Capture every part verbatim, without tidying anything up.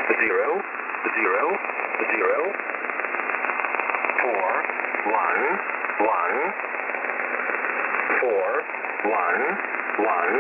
zero, zero, zero, four, one, one, four, one, one,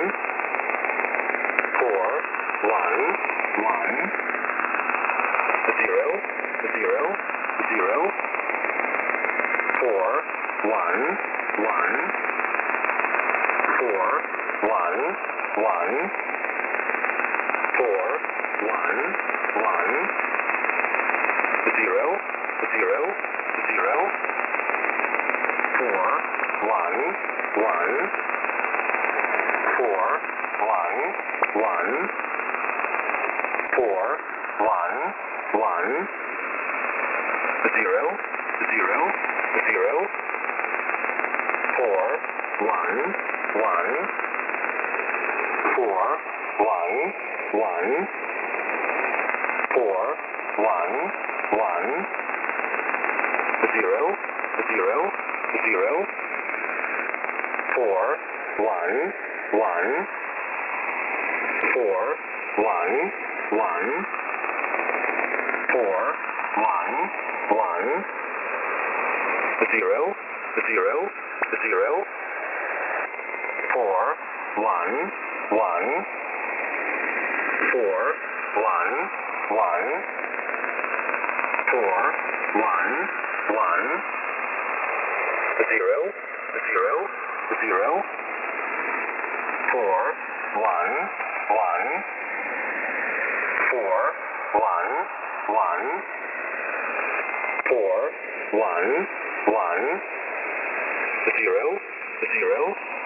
four, one, one, zero, zero, zero, four, one, one, four, one, one, four, one, one, zero, zero, zero, four, one, one, four, one, one, four, one, one, zero, zero, zero, four, one, one, four, one, one, four, one, one, zero, zero, zero, four, one, one, four, one, one, four, one, one, zero, zero, zero, four, one, one, four, one, one, four, one, one, zero, zero, zero, four, one, one, four, one, one, four, one, one, zero, zero,